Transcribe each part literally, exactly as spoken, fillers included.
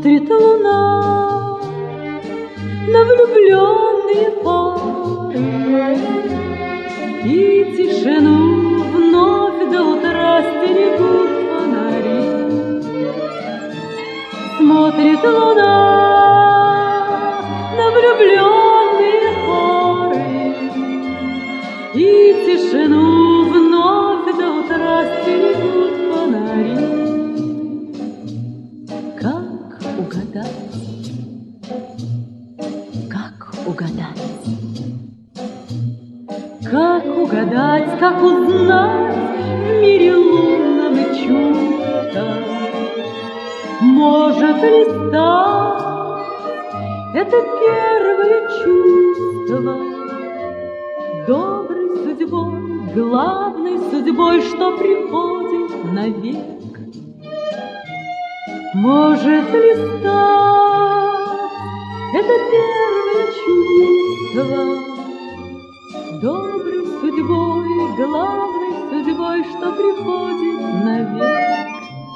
Смотрит луна на влюбленные пары, и тишину вновь до утра стерегут фонари. Смотрит луна на влюбленные пары, и тишину вновь до утра стерегут фонари. Как угадать, как угадать, как угадать, как узнать в мире лунном и чудом? Может ли стать это первое чувство доброй судьбой, главной судьбой, что приходит навек? Может ли стать это первое чувство доброй судьбой, главной судьбой, что приходит навек?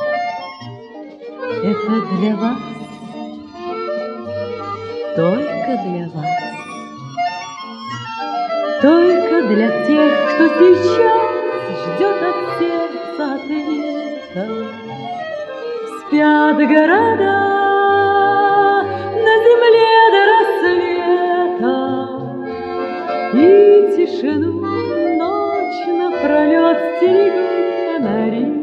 Это для вас, только для вас, только для тех, кто сейчас ждет от сердца ответа. Спят города на земле до рассвета, и тишину ночь напролет стерегут фонари.